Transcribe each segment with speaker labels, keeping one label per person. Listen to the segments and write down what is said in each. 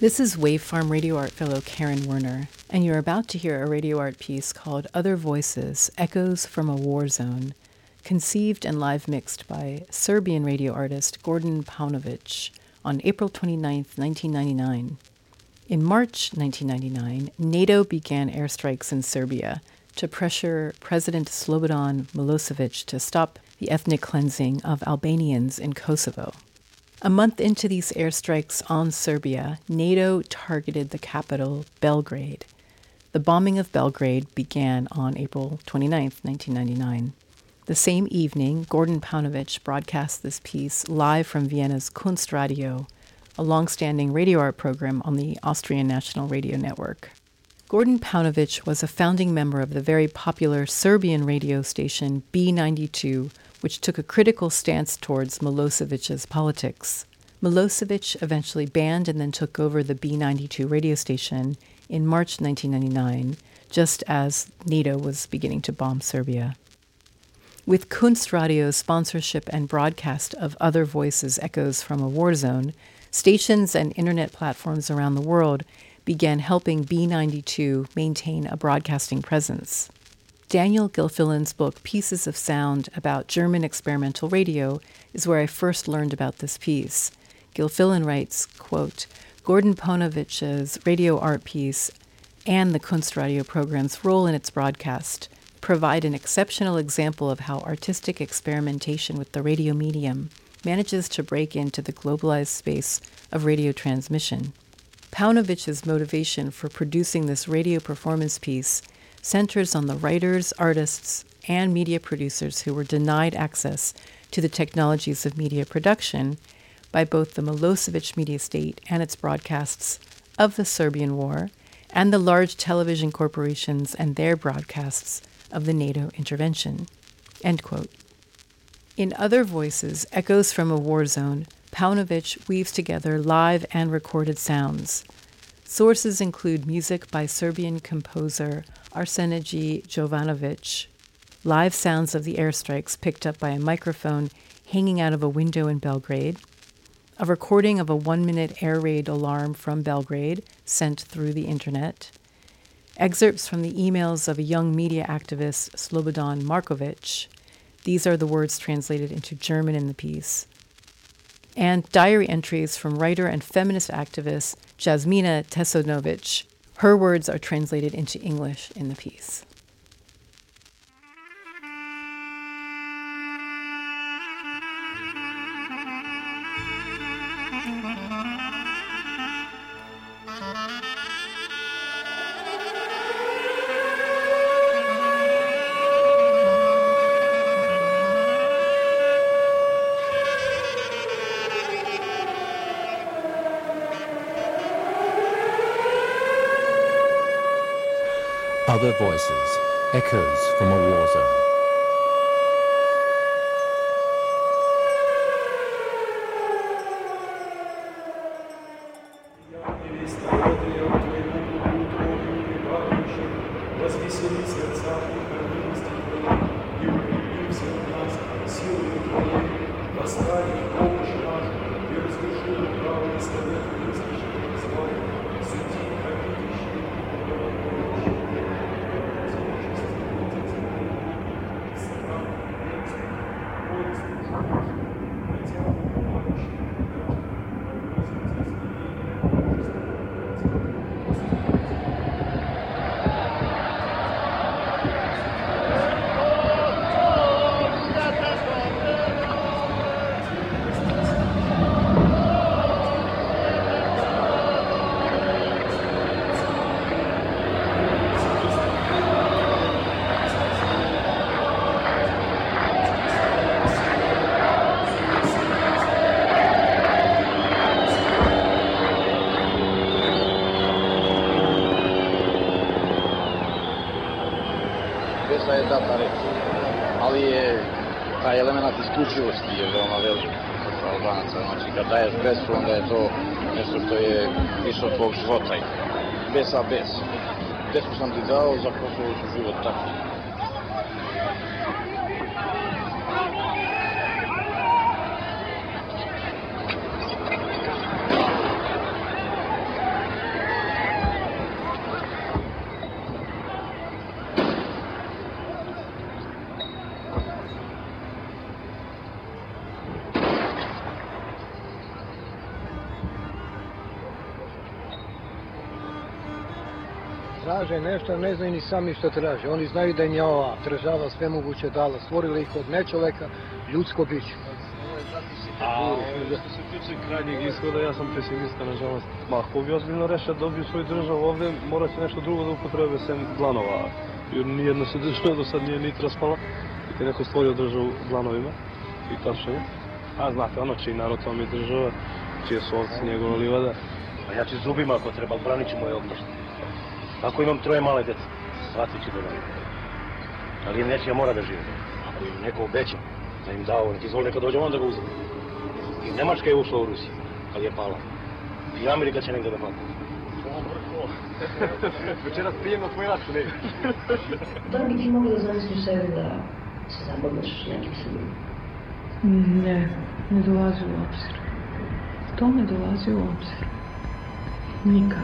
Speaker 1: This is Wavefarm Radio Art fellow Karen Werner, and you're about to hear a radio art piece called Other Voices, Echoes from a War Zone, conceived and live mixed by Serbian radio artist Gordon Paunovic on April 29, 1999. In March 1999, NATO began airstrikes in Serbia to pressure President Slobodan Milosevic to stop the ethnic cleansing of Albanians in Kosovo. A month into these airstrikes on Serbia, NATO targeted the capital, Belgrade. The bombing of Belgrade began on April 29, 1999. The same evening, Gordon Paunovic broadcast this piece live from Vienna's Kunstradio, a long-standing radio art program on the Austrian National Radio Network. Gordon Paunovic was a founding member of the very popular Serbian radio station B92, which took a critical stance towards Milosevic's politics. Milosevic eventually banned and then took over the B92 radio station in March 1999, just as NATO was beginning to bomb Serbia. With Kunstradio's sponsorship and broadcast of Other Voices, Echoes from a War Zone, stations and internet platforms around the world began helping B92 maintain a broadcasting presence. Daniel Gilfillan's book, Pieces of Sound, about German experimental radio, is where I first learned about this piece. Gilfillan writes, quote, Gordon Paunovic's radio art piece and the Kunstradio program's role in its broadcast provide an exceptional example of how artistic experimentation with the radio medium manages to break into the globalized space of radio transmission. Paunovic's motivation for producing this radio performance piece centers on the writers, artists, and media producers who were denied access to the technologies of media production by both the Milosevic media state and its broadcasts of the Serbian War, and the large television corporations and their broadcasts of the NATO intervention. End quote. In Other Voices, Echoes from a War Zone, Paunovic weaves together live and recorded sounds. Sources include music by Serbian composer Arsenije Jovanovic, live sounds of the airstrikes picked up by a microphone hanging out of a window in Belgrade, a recording of a 1-minute air raid alarm from Belgrade sent through the internet, excerpts from the emails of a young media activist, Slobodan Markovic. These are the words translated into German in the piece. And diary entries from writer and feminist activist Jasmina Tesonovic. Her words are translated into English in the piece.
Speaker 2: Other Voices, Echoes from a War Zone.
Speaker 3: Je data reći, ali je taj element isključivosti je veoma velik kod Albanaca. Znači, kad daješ besu, onda je to nešto što je više od tvojeg života. Besa bes. Desku sam ti dao, za Kosovo ću život tako.
Speaker 4: traže nešto, ne znaju ni sami što traže. Oni znaju da im je ova država sve moguće dala, stvorila ih od nečoveka, ljudsko biće.
Speaker 5: A što se tiče krajnjeg ishoda, ja sam pesimista, nažalost. Ako bi ozbiljno rešio da dobiju svoju državu ovde, morat će nešto drugo da upotrebe sem glanova. Jer nijedna se država do sad nije niti raspala. I te neko stvorio državu glanovima i tapšanje. A znate, ono čiji narod to mi je država, čije su ovci njegova livada.
Speaker 6: A ja ću zubima ako treba, branit ću moje ognjište. Ako imam 3 male dece, shvatit ću da ne. Ali im neće mora da žive. Ako im neko obeća, da im dao, nek izvoli neka dođe on da ga uzme. I Nemačka je ušla u Rusiju, ali je pala. I Amerika će negdje da pala.
Speaker 5: Večeras prijemno tvoj račun, ne?
Speaker 7: Da li bi ti mogli da zamisliš sebi da se zabavljaš nekim Srbima?
Speaker 8: Ne dolazi u obzir. To ne dolazi u obzir. Nikad.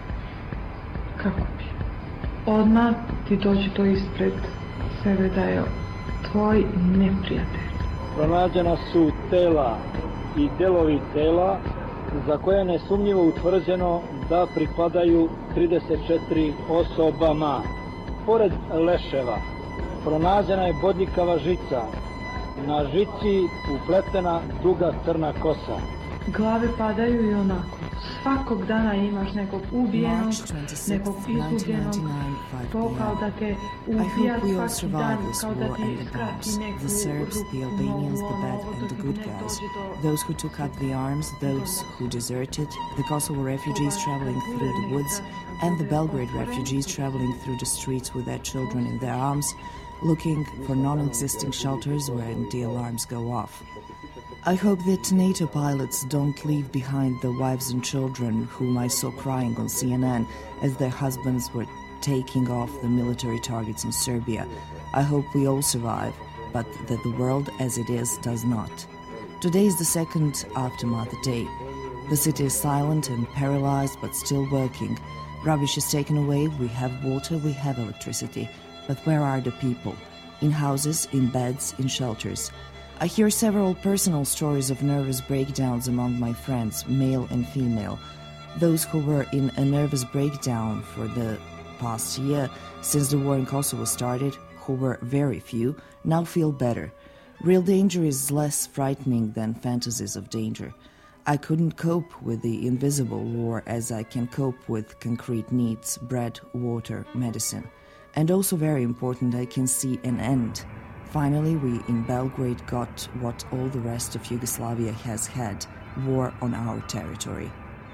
Speaker 8: Kako bi? Odmah ti dođe to ispred sebe da je tvoj neprijatelj.
Speaker 4: Pronađena su tela i delovi tela za koje je nesumnjivo utvrđeno da pripadaju 34 osobama. Pored leševa pronađena je bodljikava žica. Na žici upletena duga crna kosa.
Speaker 8: Glave padaju i onako. Svakog dana imaš nekog ubijenog, nekog izgubljenog, to kao da te ubija svaki dan, kao da ti skrati neku
Speaker 9: the Serbs, the Albanians, the bad and the good guys, those who took up the arms, those who deserted, the Kosovo refugees traveling through the woods, and the Belgrade refugees traveling through the streets with their children in their arms, looking for non-existing shelters when the alarms go off. I hope that NATO pilots don't leave behind the wives and children whom I saw crying on CNN as their husbands were taking off the military targets in Serbia. I hope we all survive, but that the world as it is does not. Today is the second aftermath day. The city is silent and paralyzed, but still working. Rubbish is taken away, we have water, we have electricity. But where are the people? In houses, in beds, in shelters. I hear several personal stories of nervous breakdowns among my friends, male and female. Those who were in a nervous breakdown for the past year, since the war in Kosovo started, who were very few, now feel better. Real danger is less frightening than fantasies of danger. I couldn't cope with the invisible war as I can cope with concrete needs, bread, water, medicine. And also very important, I can see an end. Finally, we in Belgrade got what all the rest of Yugoslavia has had, war on our territory.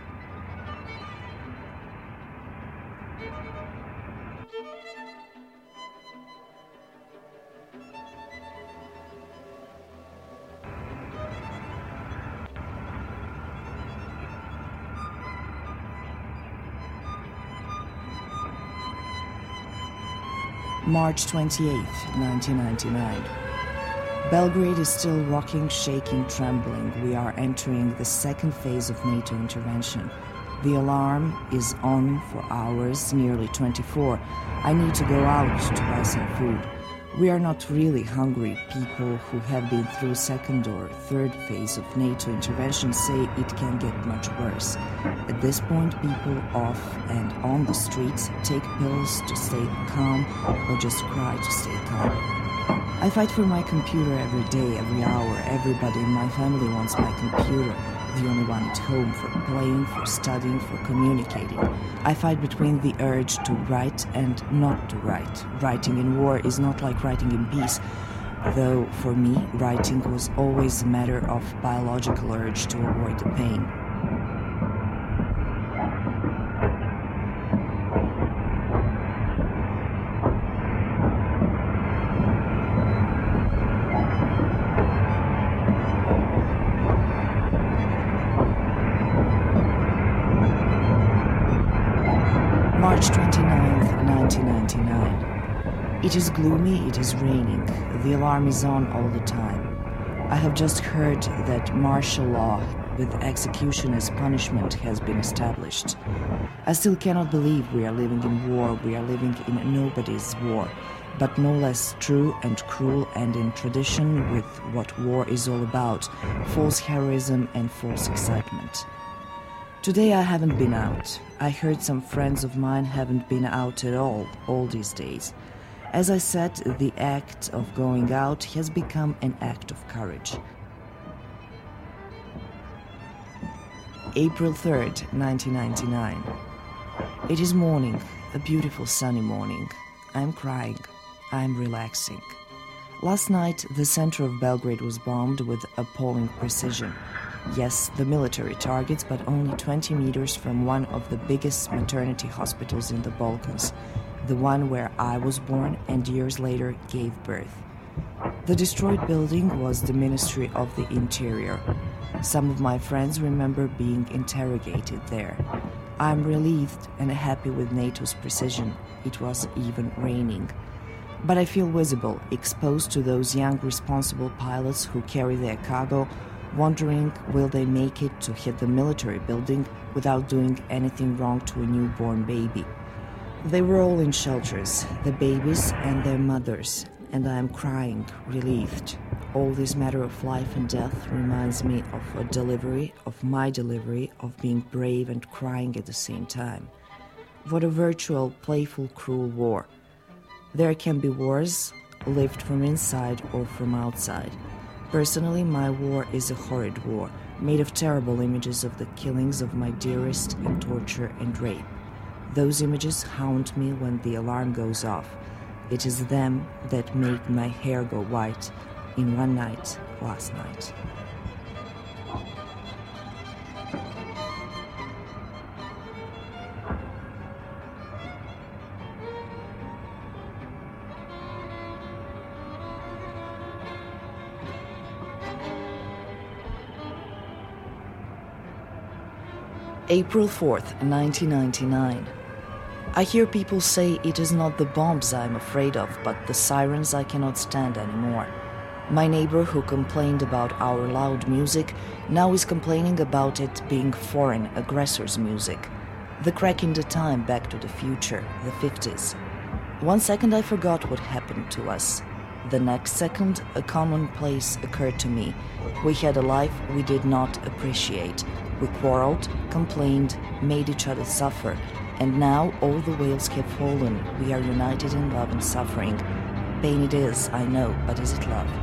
Speaker 9: March 28th, 1999. Belgrade is still rocking, shaking, trembling. We are entering the second phase of NATO intervention. The alarm is on for hours, nearly 24. I need to go out to buy some food. We are not really hungry. People who have been through second or third phase of NATO intervention say it can get much worse. At this point, people off and on the streets take pills to stay calm or just cry to stay calm. I fight for my computer every day, every hour. Everybody in my family wants my computer. The only one at home for playing, for studying, for communicating. I fight between the urge to write and not to write. Writing in war is not like writing in peace, though for me, writing was always a matter of biological urge to avoid the pain. March 29th, 1999. It is gloomy, it is raining. The alarm is on all the time. I have just heard that martial law with execution as punishment has been established. I still cannot believe we are living in war, we are living in nobody's war, but no less true and cruel and in tradition with what war is all about, false heroism and false excitement. Today I haven't been out. I heard some friends of mine haven't been out at all these days. As I said, the act of going out has become an act of courage. April 3rd, 1999. It is morning, a beautiful sunny morning. I'm crying. I'm relaxing. Last night, the center of Belgrade was bombed with appalling precision. Yes, the military targets, but only 20 meters from one of the biggest maternity hospitals in the Balkans, the one where I was born and years later gave birth. The destroyed building was the Ministry of the Interior. Some of my friends remember being interrogated there. I'm relieved and happy with NATO's precision. It was even raining. But I feel visible, exposed to those young responsible pilots who carry their cargo, wondering will they make it to hit the military building without doing anything wrong to a newborn baby. They were all in shelters, the babies and their mothers, and I am crying, relieved. All this matter of life and death reminds me of a delivery, of my delivery, of being brave and crying at the same time. What a virtual, playful, cruel war. There can be wars lived from inside or from outside. Personally, my war is a horrid war, made of terrible images of the killings of my dearest and torture and rape. Those images haunt me when the alarm goes off. It is them that make my hair go white in one night last night. April 4th, 1999. I hear people say it is not the bombs I am afraid of, but the sirens I cannot stand anymore. My neighbor who complained about our loud music now is complaining about it being foreign aggressors' music. The crack in the time Back to the Future, the 50s. 1 second I forgot what happened to us. The next second, a commonplace occurred to me. We had a life we did not appreciate. We quarreled, complained, made each other suffer, and now all the whales have fallen. We are united in love and suffering. Pain it is, I know, but is it love?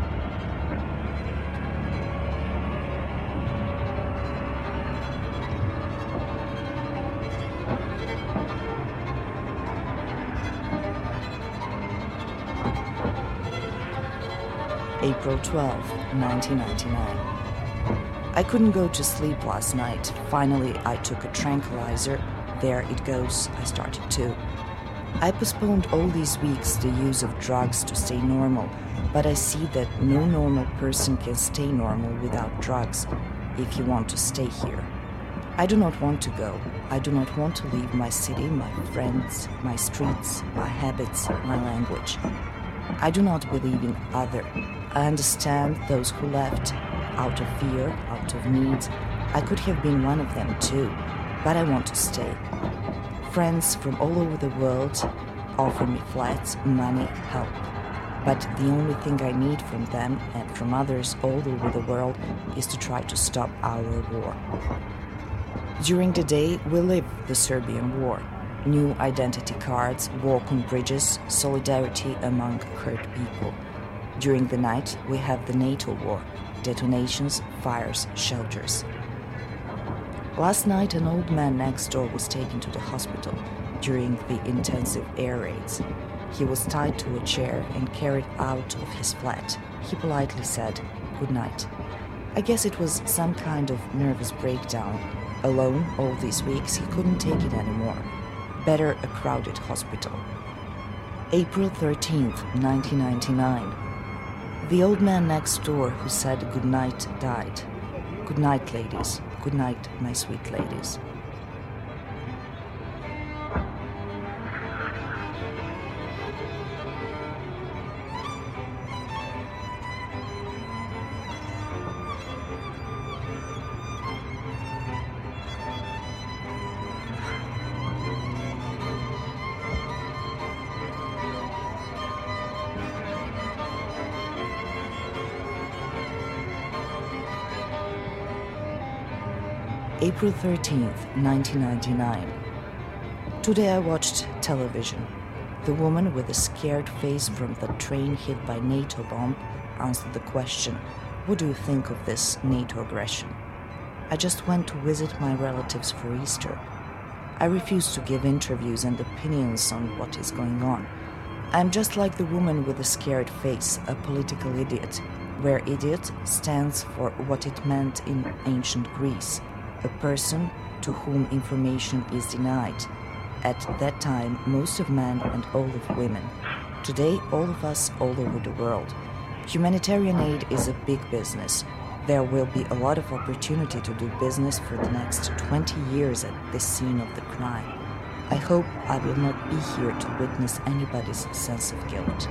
Speaker 9: April 12, 1999. I couldn't go to sleep last night. Finally, I took a tranquilizer. There it goes, I started too. I postponed all these weeks the use of drugs to stay normal, but I see that no normal person can stay normal without drugs if you want to stay here. I do not want to go. I do not want to leave my city, my friends, my streets, my habits, my language. I do not believe in other. I understand those who left out of fear, out of need. I could have been one of them too, but I want to stay. Friends from all over the world offer me flats, money, help. But the only thing I need from them and from others all over the world is to try to stop our war. During the day, we live the Serbian war. New identity cards, walk on bridges, solidarity among hurt people. During the night, we have the NATO war. Detonations, fires, shelters. Last night, an old man next door was taken to the hospital during the intensive air raids. He was tied to a chair and carried out of his flat. He politely said, "Good night." I guess it was some kind of nervous breakdown. Alone all these weeks, he couldn't take it anymore. Better a crowded hospital. April 13th, 1999. The old man next door who said good night died. Good night, ladies. Good night, my sweet ladies. April 13th, 1999. Today I watched television. The woman with a scared face from the train hit by NATO bomb answered the question, "What do you think of this NATO aggression?" I just went to visit my relatives for Easter. I refuse to give interviews and opinions on what is going on. I'm just like the woman with a scared face, a political idiot, where idiot stands for what it meant in ancient Greece, a person to whom information is denied. At that time, most of men and all of women. Today, all of us all over the world. Humanitarian aid is a big business. There will be a lot of opportunity to do business for the next 20 years at the scene of the crime. I hope I will not be here to witness anybody's sense of guilt.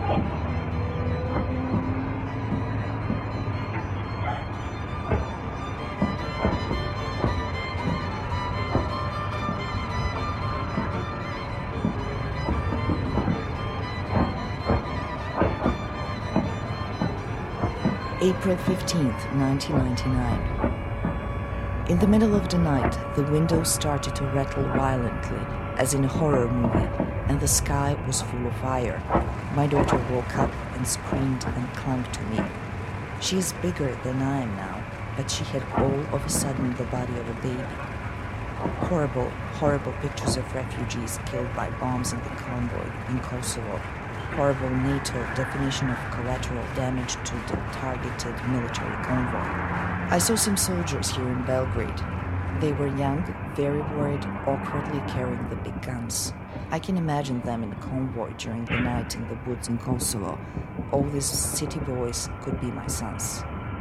Speaker 9: April 15th, 1999. In the middle of the night, the windows started to rattle violently, as in a horror movie, and the sky was full of fire. My daughter woke up and screamed and clung to me. She is bigger than I am now, but she had all of a sudden the body of a baby. Horrible, horrible pictures of refugees killed by bombs in the convoy in Kosovo. Horrible NATO definition of collateral damage to the targeted military convoy. I saw some soldiers here in Belgrade. They were young, very worried, awkwardly carrying the big guns. I can imagine them in a convoy during the night in the woods in Kosovo. All these city boys could be my sons.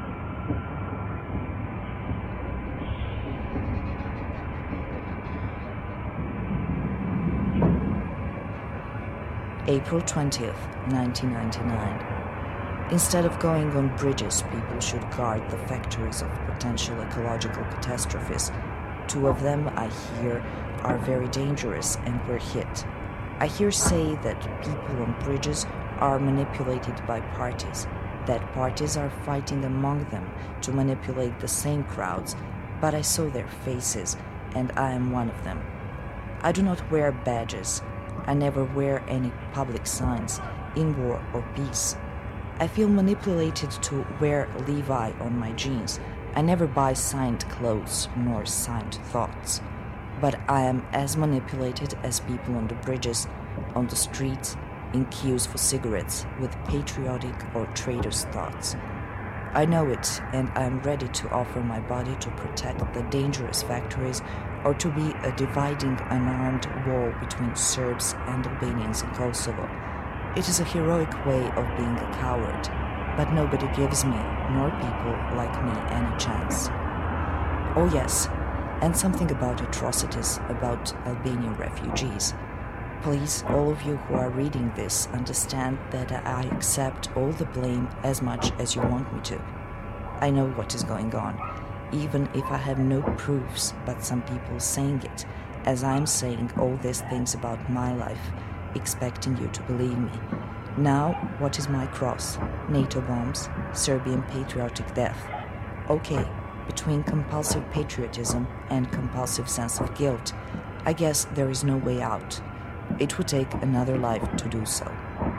Speaker 9: April 20th, 1999. Instead of going on bridges, people should guard the factories of potential ecological catastrophes. 2 of them, I hear, are very dangerous and were hit. I hear say that people on bridges are manipulated by parties, that parties are fighting among them to manipulate the same crowds, but I saw their faces, and I am one of them. I do not wear badges. I never wear any public signs, in war or peace. I feel manipulated to wear Levi on my jeans. I never buy signed clothes nor signed thoughts. But I am as manipulated as people on the bridges, on the streets, in queues for cigarettes, with patriotic or traitor's thoughts. I know it, and I am ready to offer my body to protect the dangerous factories or to be a dividing unarmed wall between Serbs and Albanians in Kosovo. It is a heroic way of being a coward, but nobody gives me, nor people like me, any chance. Oh yes, and something about atrocities, about Albanian refugees. Please, all of you who are reading this, understand that I accept all the blame as much as you want me to. I know what is going on, even if I have no proofs, but some people saying it, as I'm saying all these things about my life, expecting you to believe me. Now, what is my cross? NATO bombs, Serbian patriotic death. Okay, between compulsive patriotism and compulsive sense of guilt, I guess there is no way out. It would take another life to do so.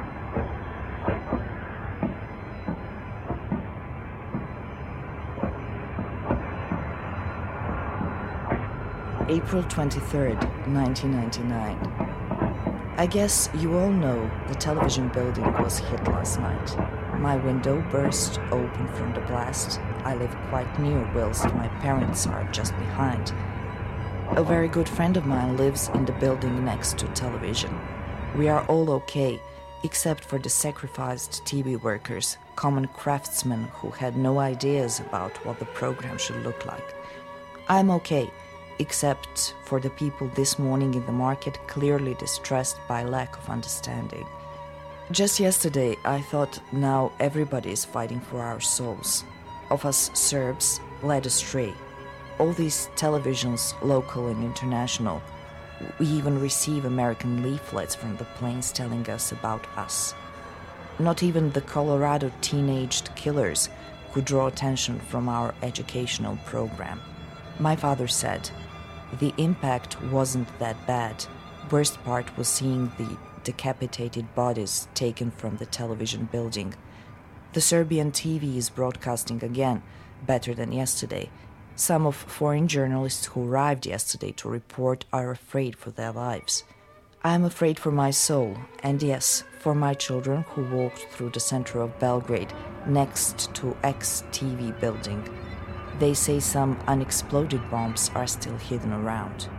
Speaker 9: April 23rd, 1999. I guess you all know the television building was hit last night. My window burst open from the blast. I live quite near whilst my parents are just behind. A very good friend of mine lives in the building next to television. We are all okay, except for the sacrificed TV workers, common craftsmen who had no ideas about what the program should look like. I'm okay, except for the people this morning in the market clearly distressed by lack of understanding. Just yesterday, I thought now everybody is fighting for our souls. Of us Serbs led astray. All these televisions, local and international, we even receive American leaflets from the planes telling us about us. Not even the Colorado teenaged killers could draw attention from our educational program. My father said, "The impact wasn't that bad. Worst part was seeing the decapitated bodies taken from the television building. The Serbian TV is broadcasting again, better than yesterday. Some of foreign journalists who arrived yesterday to report are afraid for their lives. I am afraid for my soul, and yes, for my children who walked through the center of Belgrade, next to ex-TV building. They say some unexploded bombs are still hidden around."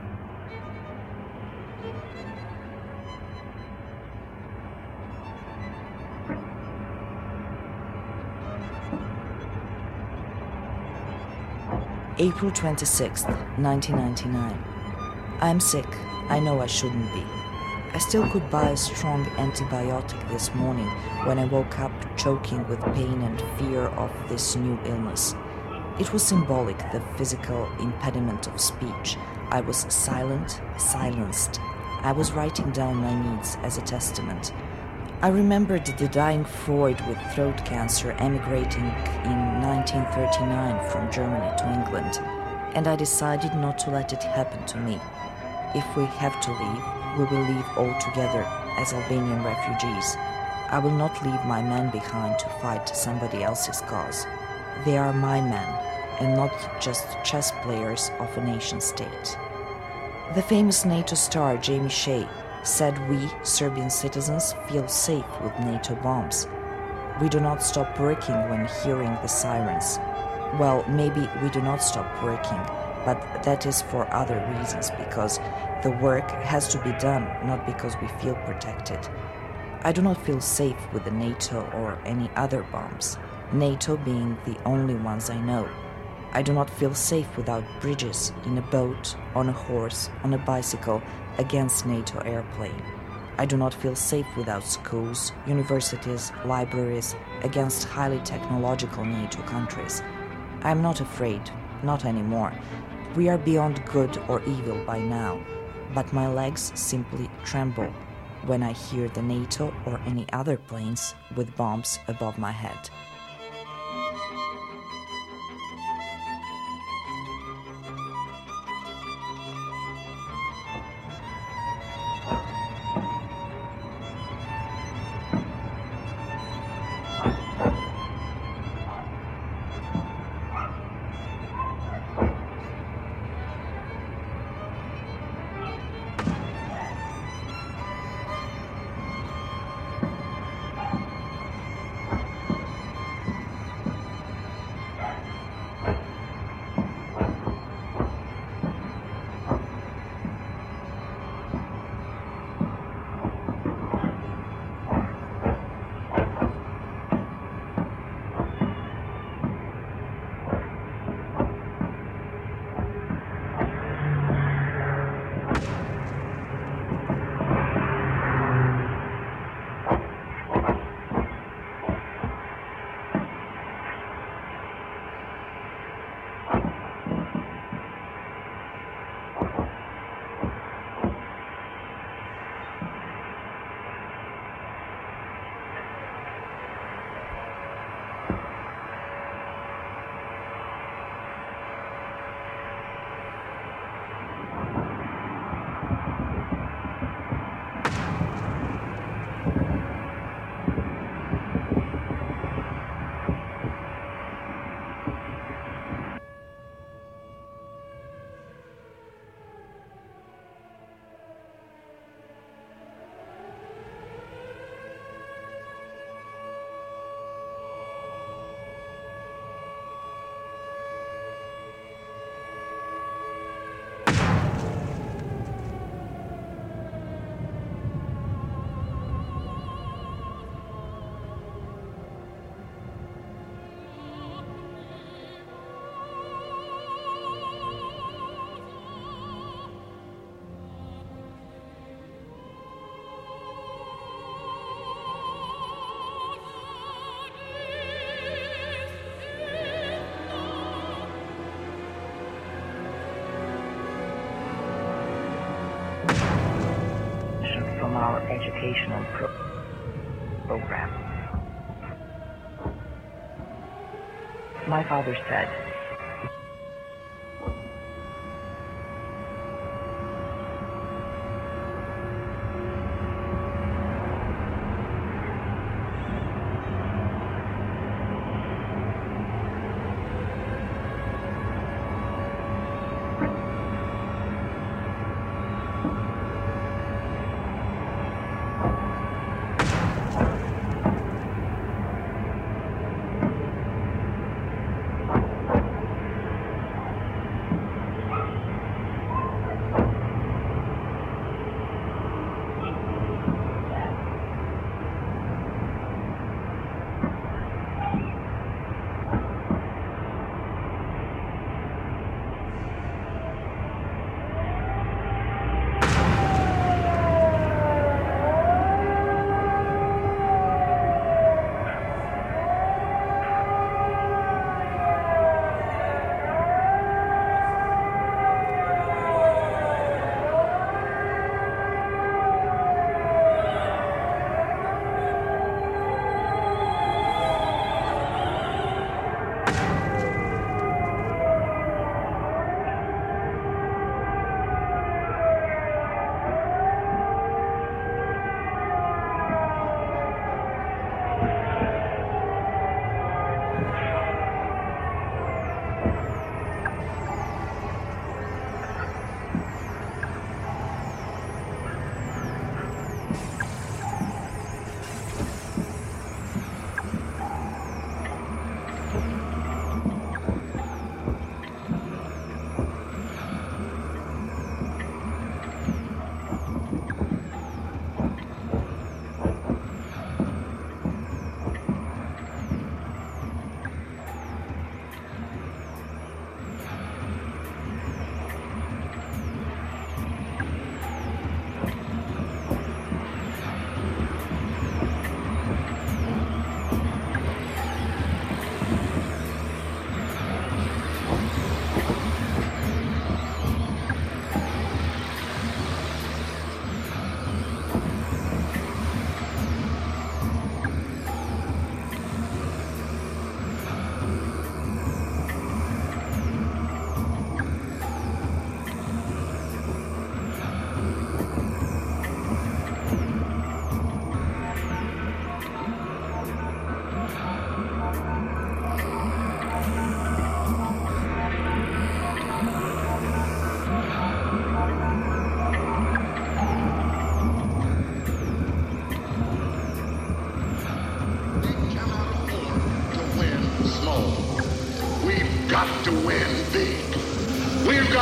Speaker 9: April 26th, 1999. I'm sick. I know I shouldn't be. I still could buy a strong antibiotic this morning when I woke up choking with pain and fear of this new illness. It was symbolic, the physical impediment of speech. I was silent, silenced. I was writing down my needs as a testament. I remembered the dying Freud with throat cancer emigrating in 1939 from Germany to England, and I decided not to let it happen to me. If we have to leave, we will leave all together as Albanian refugees. I will not leave my men behind to fight somebody else's cause. They are my men, and not just chess players of a nation state. The famous NATO star Jamie Shea said we, Serbian citizens, feel safe with NATO bombs. We do not stop working when hearing the sirens. Well, maybe we do not stop working, but that is for other reasons, because the work has to be done, not because we feel protected. I do not feel safe with the NATO or any other bombs, NATO being the only ones I know. I do not feel safe without bridges, in a boat, on a horse, on a bicycle, against NATO airplane. I do not feel safe without schools, universities, libraries, against highly technological NATO countries. I am not afraid, not anymore. We are beyond good or evil by now, but my legs simply tremble when I hear the NATO or any other planes with bombs above my head. Our educational program. My father said,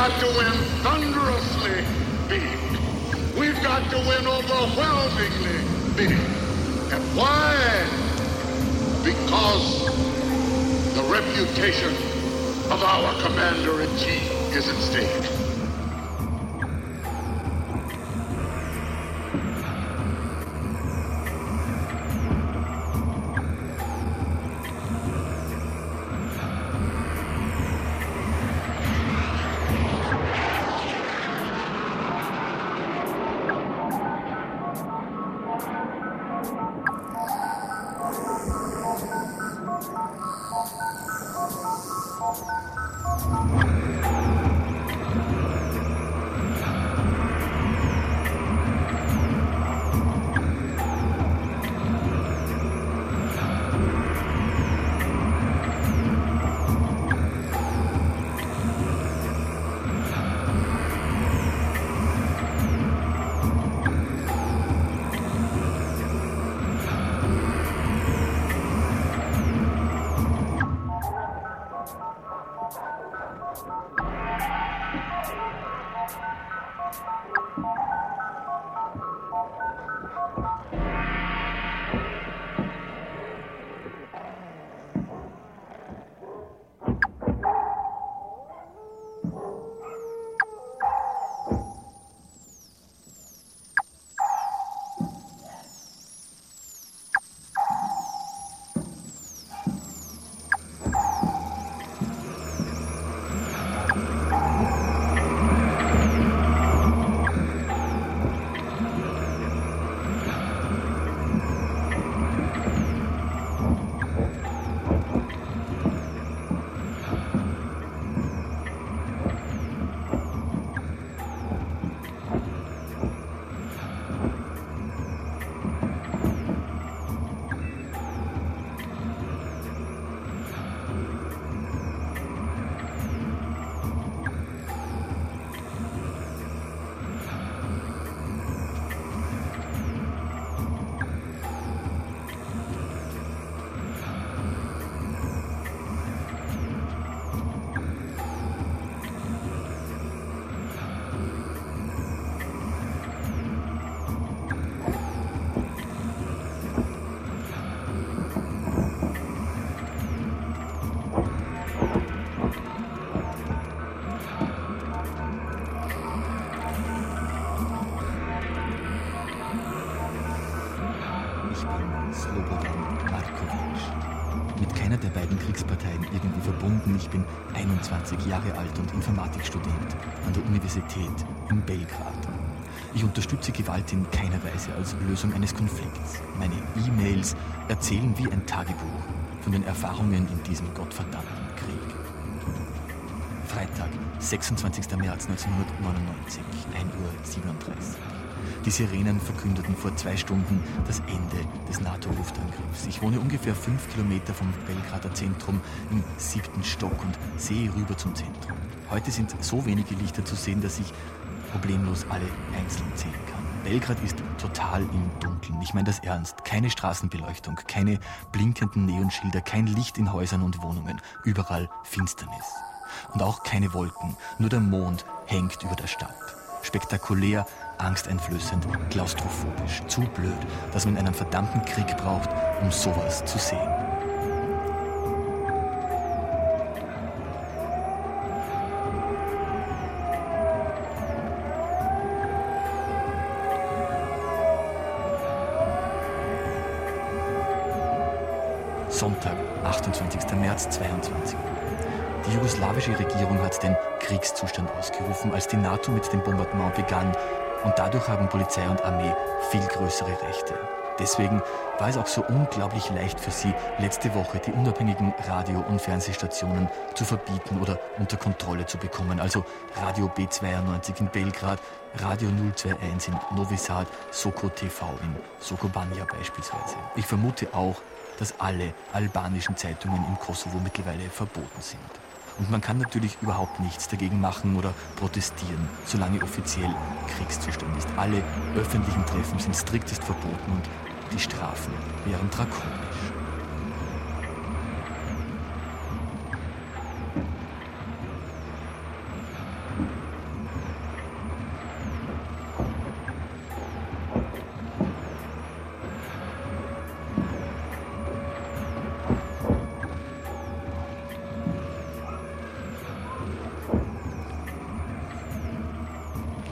Speaker 10: got to win thunderously big. We've got to win overwhelmingly big. And why? Because the reputation of our commander-in-chief is at stake.
Speaker 11: Irgendwie verbunden. Ich bin 21 Jahre alt und Informatikstudent an der Universität in Belgrad. Ich unterstütze Gewalt in keiner Weise als Lösung eines Konflikts. Meine E-Mails erzählen wie ein Tagebuch von den Erfahrungen in diesem gottverdammten Krieg. Freitag, 26. März 1999, 1:37 Uhr. Die Sirenen verkündeten vor 2 Stunden das Ende des NATO-Luftangriffs. Ich wohne ungefähr 5 Kilometer vom Belgrader Zentrum im 7. Stock und sehe rüber zum Zentrum. Heute sind so wenige Lichter zu sehen, dass ich problemlos alle einzeln sehen kann. Belgrad ist total im Dunkeln. Ich meine das ernst. Keine Straßenbeleuchtung, keine blinkenden Neonschilder, kein Licht in Häusern und Wohnungen. Überall Finsternis. Und auch keine Wolken. Nur der Mond hängt über der Stadt. Spektakulär, angsteinflößend, klaustrophobisch. Zu blöd, dass man einen verdammten Krieg braucht, um sowas zu sehen. Sonntag, 28. März, 22 Uhr. Die jugoslawische Regierung hat den Kriegszustand ausgerufen, als die NATO mit dem Bombardement begann. Und dadurch haben Polizei und Armee viel größere Rechte. Deswegen war es auch so unglaublich leicht für sie, letzte Woche die unabhängigen Radio- und Fernsehstationen zu verbieten oder unter Kontrolle zu bekommen. Also Radio B92 in Belgrad, Radio 021 in Novi Sad, Soko TV in Sokobanja beispielsweise. Ich vermute auch, dass alle albanischen Zeitungen im Kosovo mittlerweile verboten sind. Und man kann natürlich überhaupt nichts dagegen machen oder protestieren, solange offiziell Kriegszustand ist. Alle öffentlichen Treffen sind striktest verboten und die Strafen wären drakonisch.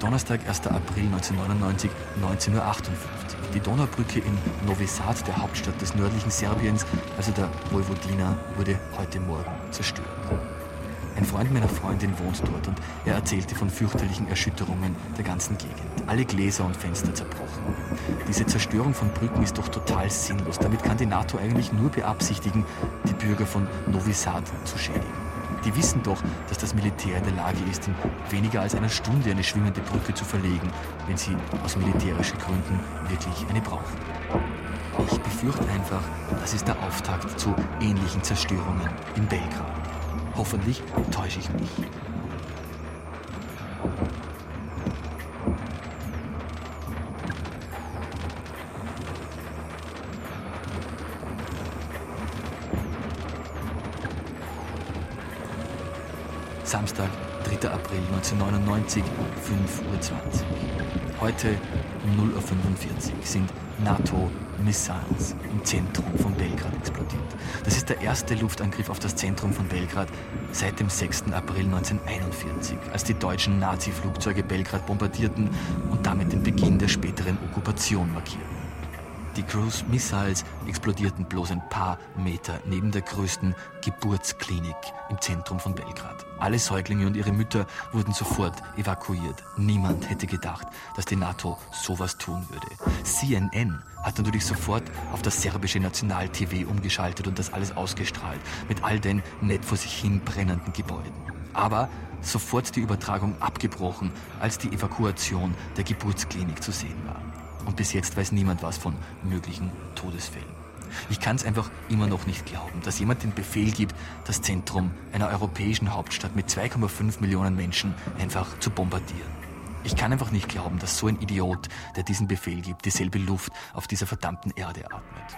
Speaker 11: Donnerstag, 1. April 1999, 19:58 Uhr. Die Donaubrücke in Novi Sad, der Hauptstadt des nördlichen Serbiens, also der Vojvodina, wurde heute Morgen zerstört. Ein Freund meiner Freundin wohnt dort und er erzählte von fürchterlichen Erschütterungen der ganzen Gegend. Alle Gläser und Fenster zerbrochen. Diese Zerstörung von Brücken ist doch total sinnlos. Damit kann die NATO eigentlich nur beabsichtigen, die Bürger von Novi Sad zu schädigen. Die wissen doch, dass das Militär in der Lage ist, in weniger als einer Stunde eine schwimmende Brücke zu verlegen, wenn sie aus militärischen Gründen wirklich eine brauchen. Ich befürchte einfach, das ist der Auftakt zu ähnlichen Zerstörungen in Belgrad. Hoffentlich täusche ich mich. Samstag, 3. April 1999, 5:20 Uhr. Heute um 0:45 Uhr sind NATO-Missiles im Zentrum von Belgrad explodiert. Das ist der erste Luftangriff auf das Zentrum von Belgrad seit dem 6. April 1941, als die deutschen Nazi-Flugzeuge Belgrad bombardierten und damit den Beginn der späteren Okkupation markierten. Die Cruise Missiles explodierten bloß ein paar Meter neben der größten Geburtsklinik im Zentrum von Belgrad. Alle Säuglinge und ihre Mütter wurden sofort evakuiert. Niemand hätte gedacht, dass die NATO sowas tun würde. CNN hat natürlich sofort auf das serbische National-TV umgeschaltet und das alles ausgestrahlt, mit all den nett vor sich hin brennenden Gebäuden. Aber sofort die Übertragung abgebrochen, als die Evakuation der Geburtsklinik zu sehen war. Und bis jetzt weiß niemand was von möglichen Todesfällen. Ich kann es einfach immer noch nicht glauben, dass jemand den Befehl gibt, das Zentrum einer europäischen Hauptstadt mit 2,5 Millionen Menschen einfach zu bombardieren. Ich kann einfach nicht glauben, dass so ein Idiot, der diesen Befehl gibt, dieselbe Luft auf dieser verdammten Erde atmet.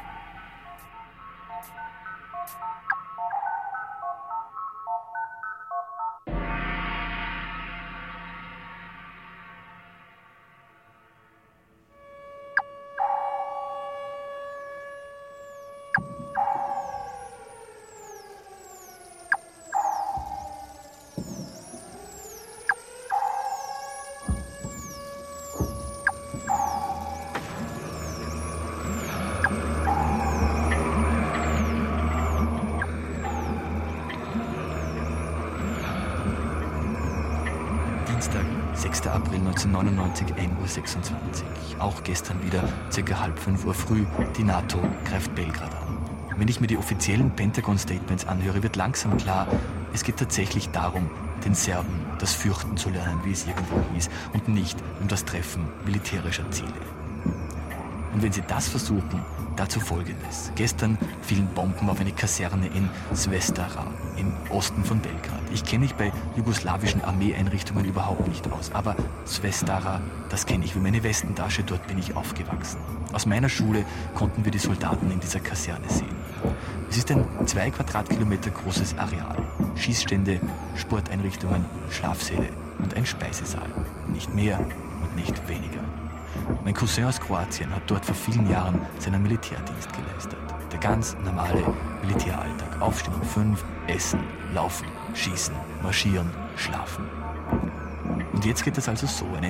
Speaker 11: Dienstag, 6. April 1999, 1:26 Uhr. Auch gestern wieder, ca. 4:30 Uhr früh, die NATO greift Belgrad an. Wenn ich mir die offiziellen Pentagon-Statements anhöre, wird langsam klar, es geht tatsächlich darum, den Serben das Fürchten zu lernen, wie es irgendwo hieß, und nicht um das Treffen militärischer Ziele. Und wenn sie das versuchen, dazu Folgendes. Gestern fielen Bomben auf eine Kaserne in Svestara, im Osten von Belgrad. Ich kenne mich bei jugoslawischen Armeeeinrichtungen überhaupt nicht aus, aber Svestara, das kenne ich wie meine Westentasche, dort bin ich aufgewachsen. Aus meiner Schule konnten wir die Soldaten in dieser Kaserne sehen. Es ist ein 2 Quadratkilometer großes Areal. Schießstände, Sporteinrichtungen, Schlafsäle und ein Speisesaal. Nicht mehr und nicht weniger. Mein Cousin aus Kroatien hat dort vor vielen Jahren seinen Militärdienst geleistet. Der ganz normale Militäralltag. Aufstehen um 5, essen, laufen, schießen, marschieren, schlafen. Und jetzt geht es also so, eine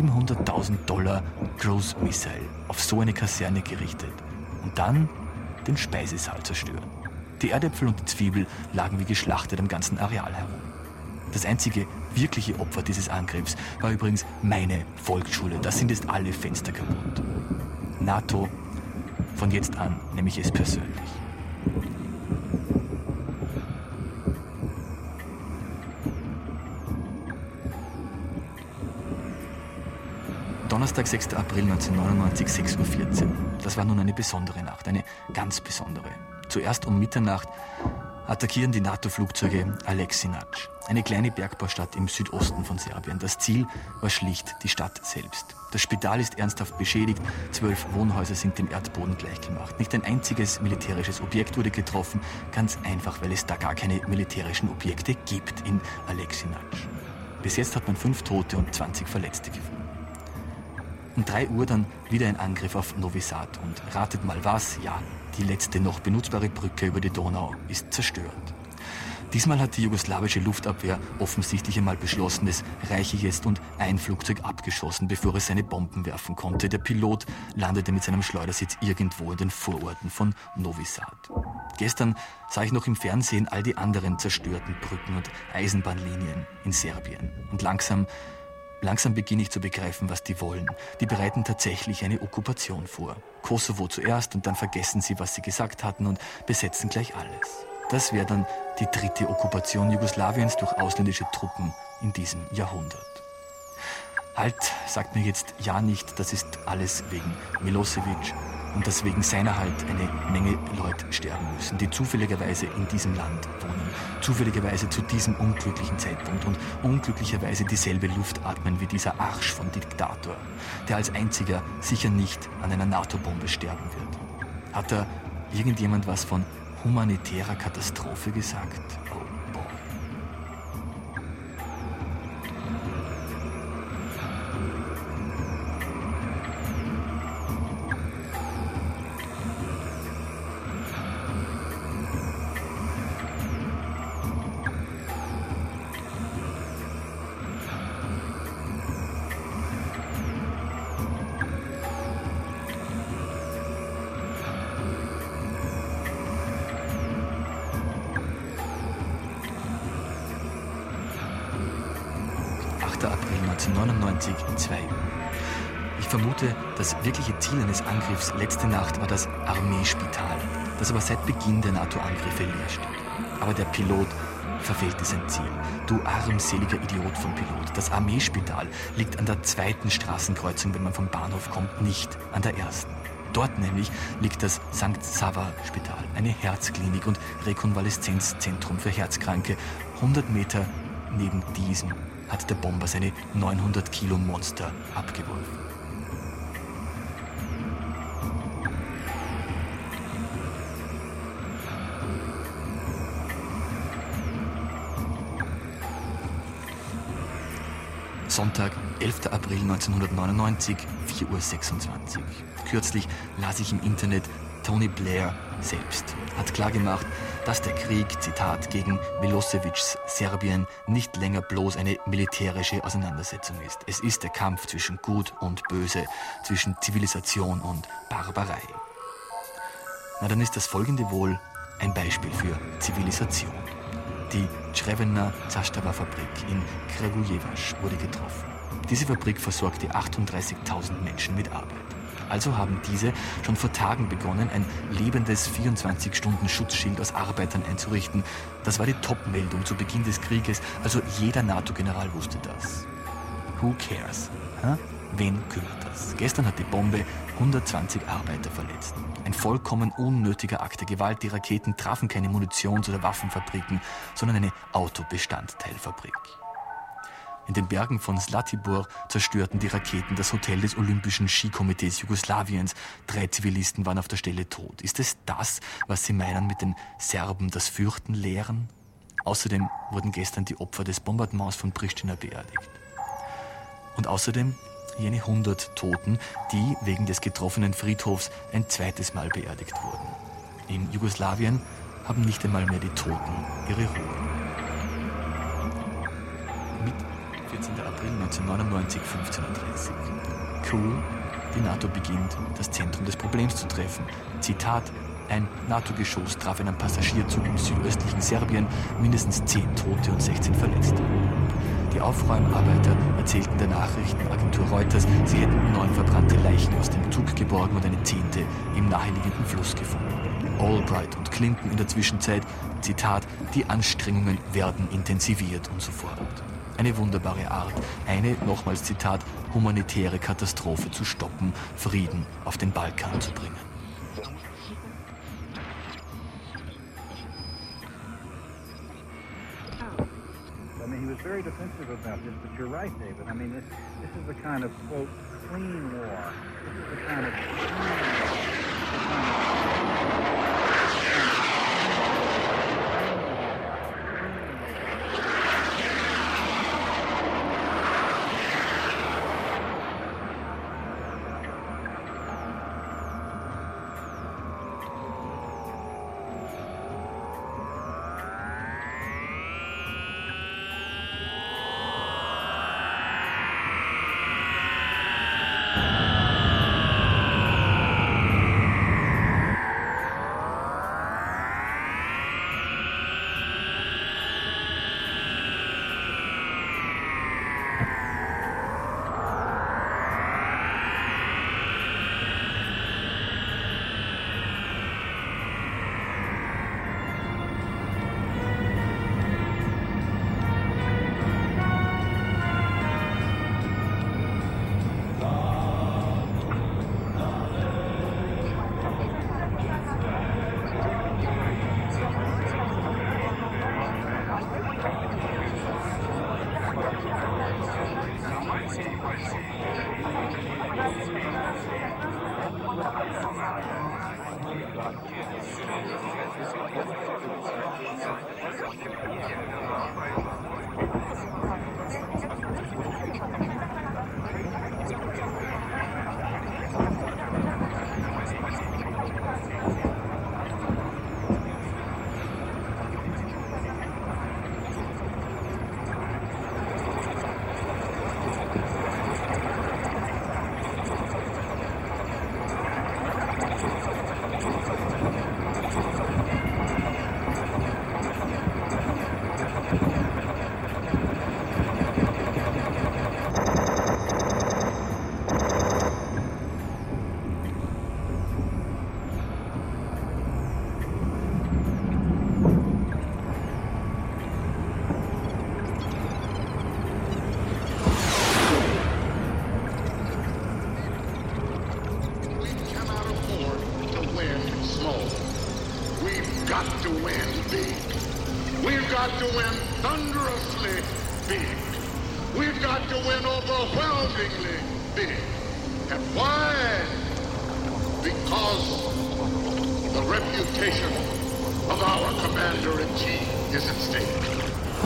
Speaker 11: $700.000 Cruise Missile auf so eine Kaserne gerichtet und dann den Speisesaal zerstören. Die Erdäpfel und die Zwiebel lagen wie geschlachtet am ganzen Areal herum. Das einzige wirkliche Opfer dieses Angriffs war übrigens meine Volksschule. Da sind jetzt alle Fenster kaputt. NATO, von jetzt an nehme ich es persönlich. Donnerstag, 6. April 1999, 6:14 Uhr. Das war nun eine besondere Nacht, eine ganz besondere. Zuerst um Mitternacht attackieren die NATO-Flugzeuge Aleksinac, eine kleine Bergbaustadt im Südosten von Serbien. Das Ziel war schlicht die Stadt selbst. Das Spital ist ernsthaft beschädigt, 12 Wohnhäuser sind dem Erdboden gleichgemacht. Nicht ein einziges militärisches Objekt wurde getroffen, ganz einfach, weil es da gar keine militärischen Objekte gibt in Aleksinac. Bis jetzt hat man 5 Tote und 20 Verletzte gefunden. Um 3 Uhr dann wieder ein Angriff auf Novi Sad und ratet mal was, ja, die letzte noch benutzbare Brücke über die Donau ist zerstört. Diesmal hat die jugoslawische Luftabwehr offensichtlich einmal beschlossen, es reiche jetzt und ein Flugzeug abgeschossen, bevor es seine Bomben werfen konnte. Der Pilot landete mit seinem Schleudersitz irgendwo in den Vororten von Novi Sad. Gestern sah ich noch im Fernsehen all die anderen zerstörten Brücken und Eisenbahnlinien in Serbien. Und langsam beginne ich zu begreifen, was die wollen. Die bereiten tatsächlich eine Okkupation vor. Kosovo zuerst und dann vergessen sie, was sie gesagt hatten und besetzen gleich alles. Das wäre dann die 3. Okkupation Jugoslawiens durch ausländische Truppen in diesem Jahrhundert. Halt, sagt mir jetzt ja nicht, das ist alles wegen Milosevic und dass wegen seiner halt eine Menge Leute sterben müssen, die zufälligerweise in diesem Land wohnen, zufälligerweise zu diesem unglücklichen Zeitpunkt und unglücklicherweise dieselbe Luft atmen wie dieser Arsch von Diktator, der als einziger sicher nicht an einer NATO-Bombe sterben wird. Hat da irgendjemand was von humanitärer Katastrophe gesagt? Oh boy. April 1999, 2 Uhr. Ich vermute, das wirkliche Ziel eines Angriffs letzte Nacht war das Armeespital, das aber seit Beginn der NATO-Angriffe leer steht. Aber der Pilot verfehlte sein Ziel. Du armseliger Idiot vom Pilot. Das Armeespital liegt an der 2. Straßenkreuzung, wenn man vom Bahnhof kommt, nicht an der 1. Dort nämlich liegt das St. Sava-Spital, eine Herzklinik und Rekonvaleszenzzentrum für Herzkranke. 100 Meter neben diesem hat der Bomber seine 900 Kilo Monster abgeworfen. Sonntag, 11. April 1999, 4:26 Uhr. Kürzlich las ich im Internet, Tony Blair selbst hat klargemacht, dass der Krieg, Zitat, gegen Milosevics Serbien nicht länger bloß eine militärische Auseinandersetzung ist. Es ist der Kampf zwischen Gut und Böse, zwischen Zivilisation und Barbarei. Na, dann ist das folgende wohl ein Beispiel für Zivilisation. Die Crvena Zastava-Fabrik in Kragujevac wurde getroffen. Diese Fabrik versorgte 38.000 Menschen mit Arbeit. Also haben diese schon vor Tagen begonnen, ein lebendes 24-Stunden-Schutzschild aus Arbeitern einzurichten. Das war die Top-Meldung zu Beginn des Krieges, also jeder NATO-General wusste das. Who cares? Wen kümmert das? Gestern hat die Bombe 120 Arbeiter verletzt. Ein vollkommen unnötiger Akt der Gewalt. Die Raketen trafen keine Munitions- oder Waffenfabriken, sondern eine Autobestandteilfabrik. In den Bergen von Zlatibor zerstörten die Raketen das Hotel des Olympischen Skikomitees Jugoslawiens. 3 Zivilisten waren auf der Stelle tot. Ist es das, was Sie meinen mit den Serben das Fürchten lehren? Außerdem wurden gestern die Opfer des Bombardements von Pristina beerdigt. Und außerdem jene 100 Toten, die wegen des getroffenen Friedhofs ein zweites Mal beerdigt wurden. In Jugoslawien haben nicht einmal mehr die Toten ihre Ruhe. Mit 14. April 1999, 15:30 Uhr. Cool, die NATO beginnt, das Zentrum des Problems zu treffen. Zitat, ein NATO-Geschoss traf einen Passagierzug im südöstlichen Serbien, mindestens 10 Tote und 16 Verletzte. Die Aufräumarbeiter erzählten der Nachrichtenagentur Reuters, sie hätten 9 verbrannte Leichen aus dem Zug geborgen und eine 10. im naheliegenden Fluss gefunden. Albright und Clinton in der Zwischenzeit, Zitat, die Anstrengungen werden intensiviert und so fort. Eine wunderbare Art, eine, nochmals Zitat, humanitäre Katastrophe zu stoppen, Frieden auf den Balkan zu bringen.
Speaker 12: I mean, he was very defensive about this, but you're right, David. I mean, this is the kind of, quote, clean war. This is the kind of
Speaker 10: got to win thunderously big. We've got to win overwhelmingly big. And why? Because the reputation of our commander-in-chief is at stake.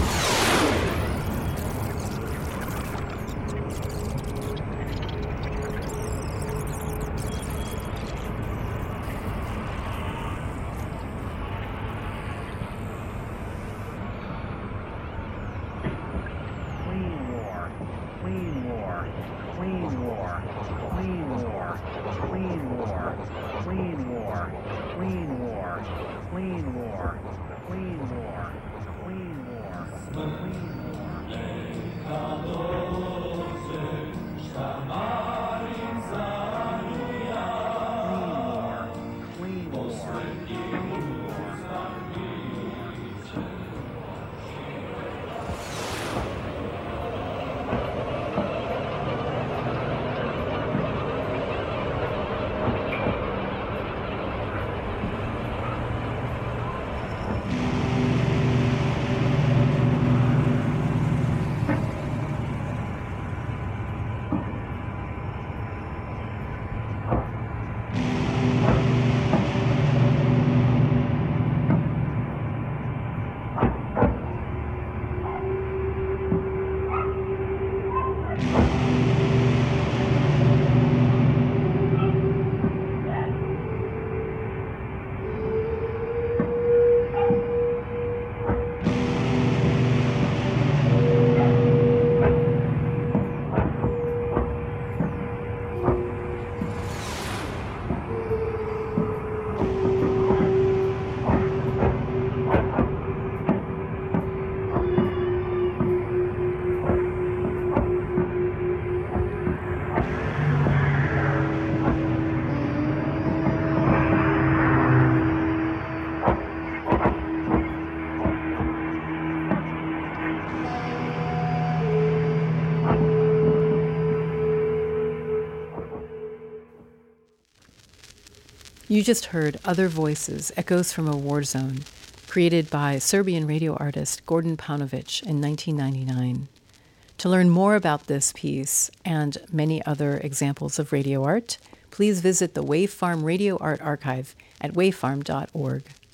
Speaker 1: You just heard Other Voices, Echoes from a War Zone, created by Serbian radio artist Gordon Paunovic in 1999. To learn more about this piece and many other examples of radio art, please visit the Wave Farm Radio Art Archive at wavefarm.org.